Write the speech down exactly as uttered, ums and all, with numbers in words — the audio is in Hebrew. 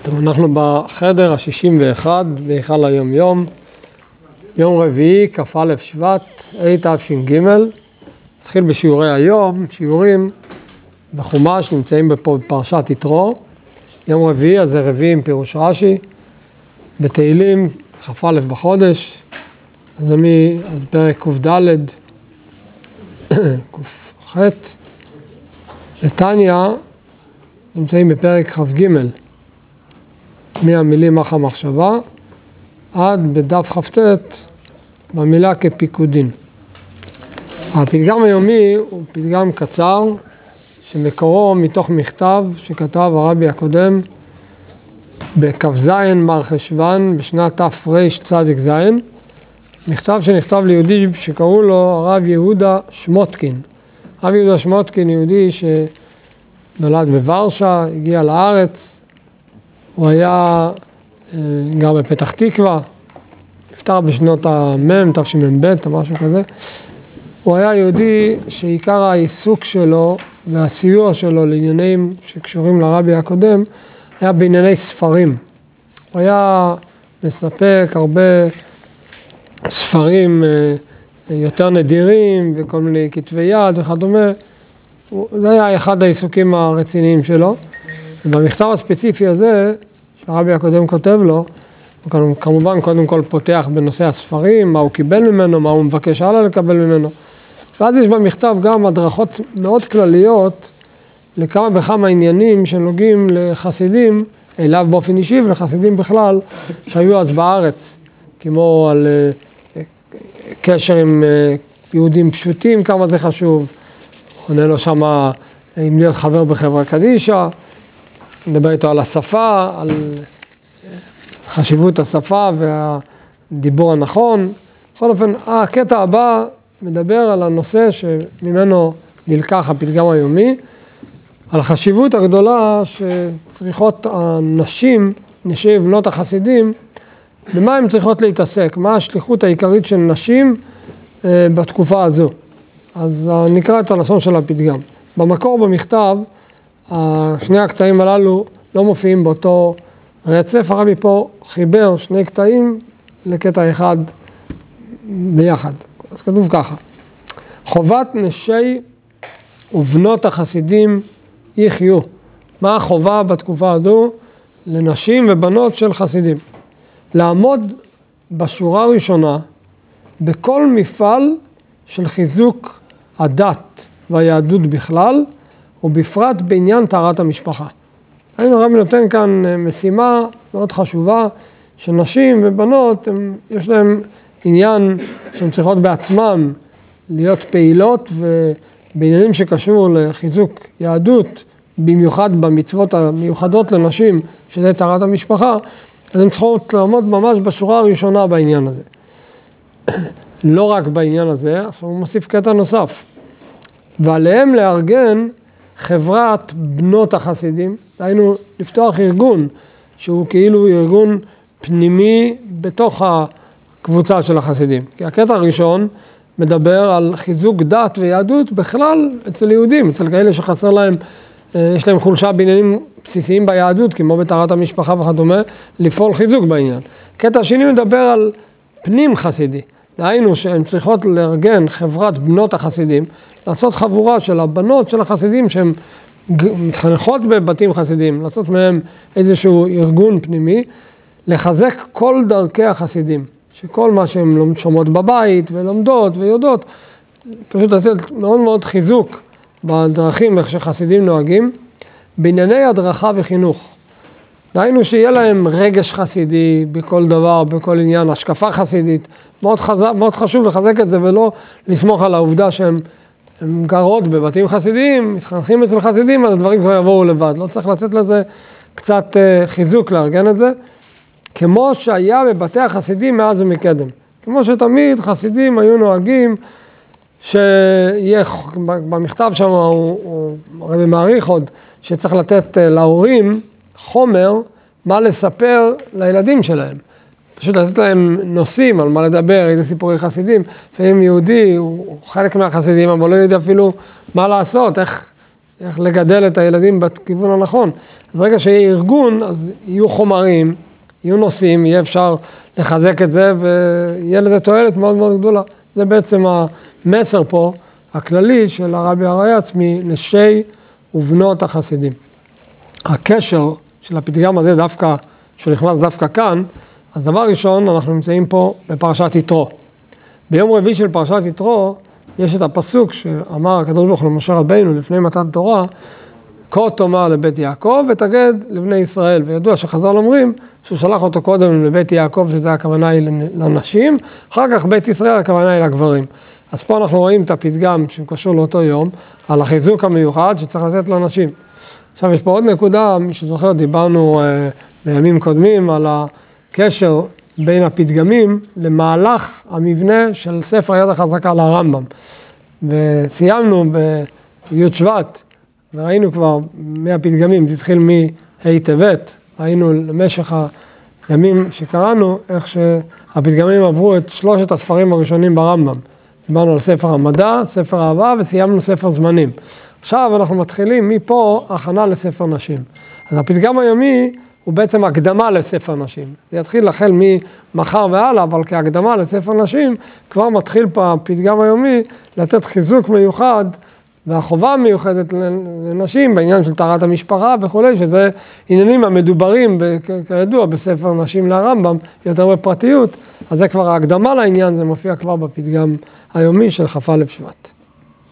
טוב, אנחנו בחדר ה-שישים ואחת בהיכל היום יום, יום רביעי, כ"א שבט, תש"ג. נתחיל בשיעורי היום, שיעורים בחומש, נמצאים פה בפרשת יתרו. יום רביעי, אז זה רביעי עם פירוש רש"י, בתהילים, כ"א בחודש, אז זה מי, אז פרק ק"ד, ק"ח. בתניא, נמצאים בפרק כ"ג. מהמילים אך המחשבה, עד בדף כ"ט, במילה כפיקודין. הפתגם היומי הוא פתגם קצר, שמקורו מתוך מכתב שכתב הרבי הקודם, בכ"ז מר חשוון, בשנת תרצ"ז, מכתב שנכתב ליהודי שקראו לו הרב יהודה שמוטקין. הרב יהודה שמוטקין, יהודי שנולד בוורשה, הגיע לארץ, הוא היה גר בפתח תקווה, נפטר בשנות המם, תשמ"ב, משהו כזה. הוא היה יהודי שעיקר העיסוק שלו והסיוע שלו לעניינים שקשורים לרבי הקודם, היה בענייני ספרים. הוא היה מספק הרבה ספרים יותר נדירים וכל מיני כתבי יד וכדומה. זה היה אחד העיסוקים הרציניים שלו. ובמכתב הספציפי הזה, שהרבי הקודם כותב לו, הוא כמובן קודם כל פותח בנושא הספרים, מה הוא קיבל ממנו, מה הוא מבקש הלאה לקבל ממנו. ואז יש במכתב גם הדרכות מאוד כלליות לכמה וכמה עניינים שנוגעים לחסידים, אליו באופן אישי ולחסידים בכלל, שהיו אז בארץ, כמו על קשר עם יהודים פשוטים, כמה זה חשוב, עונה לו שמה אם להיות חבר בחברה קדישא, נדבר איתו על השפה, על חשיבות השפה והדיבור הנכון. בכל אופן, הקטע הבא מדבר על הנושא שממנו נלקח הפתגם היומי, על החשיבות הגדולה שצריכות הנשים, נשי בנות החסידים, במה הן צריכות להתעסק, מה השליחות העיקרית של נשים בתקופה הזו. אז נקרא את הלשון של הפתגם. במקור במכתב, שני הקטעים הללו לא מופיעים באותו רצף, הרבי פה חיבר שני קטעים לקטע אחד ביחד. אז כתוב ככה: חובת נשי ובנות החסידים יחיו. מה החובה בתקופה הזו לנשים ובנות של חסידים? לעמוד בשורה הראשונה בכל מפעל של חיזוק הדת והיהדות בכלל, ובפרט בעניין טהרת המשפחה. היינו הרבי נותן כאן משימה מאוד חשובה, שנשים ובנות, הם, יש להם עניין שהן צריכות בעצמם להיות פעילות, ובעניינים שקשור לחיזוק יהדות, במיוחד במצוות המיוחדות לנשים, שזה טהרת המשפחה, אז הן צריכות לעמוד ממש בשורה הראשונה בעניין הזה. לא רק בעניין הזה, עכשיו הוא מוסיף קטע נוסף. ועליהם לארגן חברת בנות החסידים, דהיינו לפתוח ארגון שהוא כאילו ארגון פנימי בתוך הקבוצה של החסידים. כי הקטע הראשון מדבר על חיזוק דת ויהדות בכלל אצל יהודים, אצל כאלה שחסר להם, יש להם חולשה בעניינים בסיסיים ביהדות, כמו בטהרת המשפחה וכדומה, לפעול חיזוק בעניין. הקטע השני מדבר על פנים חסידי, דהיינו שהן צריכות לארגן חברת בנות החסידים, לעשות חבורה של הבנות של החסידים שהן מתחנכות בבתים חסידים, לעשות מהם איזשהו ארגון פנימי, לחזק כל דרכי החסידים, שכל מה שהן שומעות בבית ולומדות ויודעות, פשוט לתת מאוד מאוד חיזוק בדרכים איך שחסידים נוהגים, בענייני הדרכה וחינוך. דהיינו שיהיה להם רגש חסידי בכל דבר, בכל עניין, השקפה חסידית. מאוד, חזק, מאוד חשוב לחזק את זה ולא לסמוך על העובדה שהם הם גרות בבתים חסידיים, מתחנכים אצל חסידים, אז הדברים כבר יבואו לבד. לא צריך לתת לזה קצת uh, חיזוק לארגן את זה. כמו שהיה בבתי החסידים מאז ומקדם. כמו שתמיד חסידים היו נוהגים, שיהיה, במכתב שם הוא, הוא הרבי מעריך עוד, שצריך לתת uh, להורים חומר, מה לספר לילדים שלהם. פשוט לתת להם נושאים על מה לדבר, איזה סיפורי חסידים. לפעמים יהודי הוא חלק מהחסידים, אבל לא יודע אפילו מה לעשות, איך, איך לגדל את הילדים בכיוון הנכון. אז ברגע שיהיה ארגון, אז יהיו חומרים, יהיו נושאים, יהיה אפשר לחזק את זה, ויהיה לזה תועלת מאוד מאוד גדולה. זה בעצם המסר פה, הכללי של הרבי הריי"צ מנשי ובנות החסידים. הקשר של הפתגם הזה דווקא, שהוא נכנס דווקא כאן, אז דבר ראשון, אנחנו נמצאים פה בפרשת יתרו. ביום רביעי של פרשת יתרו, יש את הפסוק שאמר הקדוש ברוך הוא למשה רבינו לפני מתן תורה, כה תאמר לבית יעקב ותגד לבני ישראל. וידוע שחז"ל אומרים שהוא שלח אותו קודם לבית יעקב, שזה הכוונה היא לנשים, אחר כך בית ישראל הכוונה היא לגברים. אז פה אנחנו רואים את הפתגם שקשור לאותו יום, על החיזוק המיוחד שצריך לתת לנשים. עכשיו יש פה עוד נקודה, מי שזוכר, דיברנו אה, בימים קודמים על הקשר בין הפתגמים למהלך המבנה של ספר יד החזקה לרמב"ם. וסיימנו בי' שבט, וראינו כבר מהפתגמים, זה התחיל מה' טבת, ראינו למשך הימים שקראנו, איך שהפתגמים עברו את שלושת הספרים הראשונים ברמב"ם. דיברנו על ספר המדע, ספר האהבה, וסיימנו ספר זמנים. עכשיו אנחנו מתחילים מפה הכנה לספר נשים. אז הפתגם היומי הוא בעצם הקדמה לספר נשים. זה יתחיל החל ממחר והלאה, אבל כהקדמה לספר נשים, כבר מתחיל פה הפתגם היומי לתת חיזוק מיוחד, והחובה המיוחדת לנשים בעניין של טהרת המשפחה וכולי, שזה עניינים המדוברים, כידוע, בספר נשים לרמב"ם, יותר בפרטיות, אז זה כבר ההקדמה לעניין, זה מופיע כבר בפתגם היומי של כ"א שבט.